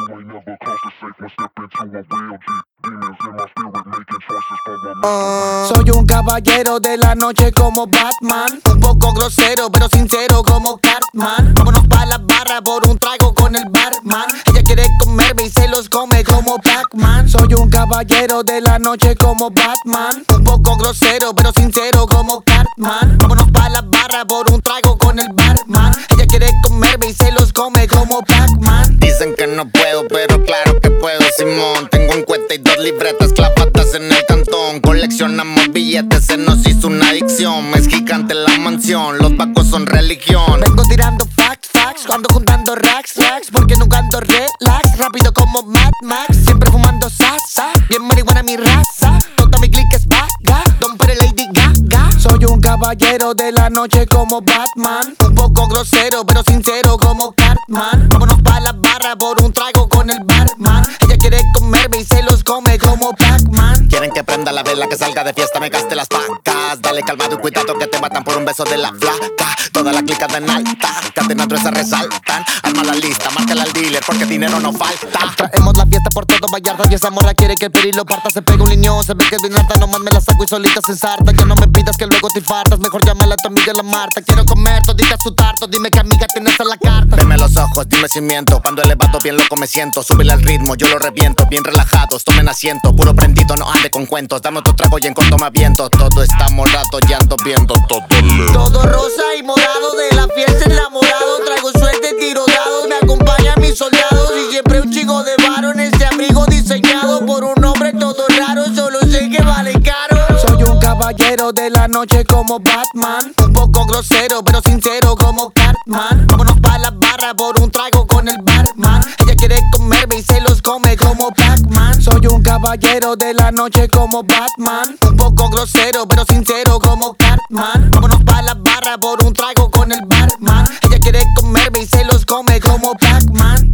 ain't never crossed the safe one step into a real G. Demons in my spirit making choices for my Soy un caballero de la noche como Batman, un poco grosero pero sincero como Cartman. Vámonos pa' la barra por un trago con el barman. Ella quiere comerme y se los come como Pac-Man. Soy un caballero de la noche como Batman, un poco grosero pero sincero como Cartman. Vámonos pa' la barra por un trago con el barman. Ella quiere comerme y se los come como Pac-Man. Dicen que no puedo, pero claro que puedo, Simón. Tengo un cuete y 2 libretas clavadas en el cantón. Coleccionamos billetes, se nos hizo una adicción. Es gigante la mansión, los bacos son religión. Vengo tirando facts, ando juntando racks, porque nunca ando relax, rápido como Mad Max. Siempre fumando sasa, bien marihuana mi raza. Toda mi clique es vaga, Don Pere Lady Gaga. Soy un caballero de la noche como Batman, un poco grosero pero sincero como Cartman. Vámonos pa' la barra por un trago con el barman. Ella quiere comerme y se los come como Pac-Man. Quieren que prenda la vela, que salga de fiesta, me gaste las pacas. Dale calmado y cuidado que te matan por un beso de la flaca. Toda la clica en alta, cadenas gruesas resaltan. Arma la lista, márcala al dealer porque dinero no falta. Traemos la fiesta por todo Vallarta y esa morra quiere que el peri lo parta. Se pega un liñón, se ve que es bien harta, nomás me la saco y solita se ensarta. Ya no me pidas que luego te infartas, mejor llámala a tu amiga la Marta. Quiero comer todita su tarto, dime que amiga tienes en la carta. Veme los ojos, dime si miento. Cuando elevado bien loco me siento. Súbele al ritmo, yo lo reviento. Bien relajados, tomen asiento. Puro prendido, no ande con cuentos. Dame otro trago y en corto me aviento. Todo está morado, ya ando viendo todo lento. Todo rosa y morado, de la fiesta enamorado. Traigo suerte, tiro dados, me acompañan mis soldados. Y siempre un chico de varo en este abrigo diseñado por un hombre todo raro. Solo sé que vale caro. Soy un caballero de la noche como Batman, un poco grosero pero sincero como Cartman. Vámonos pa' la barra por un trago con el barman. Ella quiere comerme y se los come como Pac-Man. Soy un caballero de la noche como Batman, un poco grosero pero sincero como Cartman. Vámonos pa' la barra por un trago con el barman. Ella quiere comerme y se los come como Pac-Man.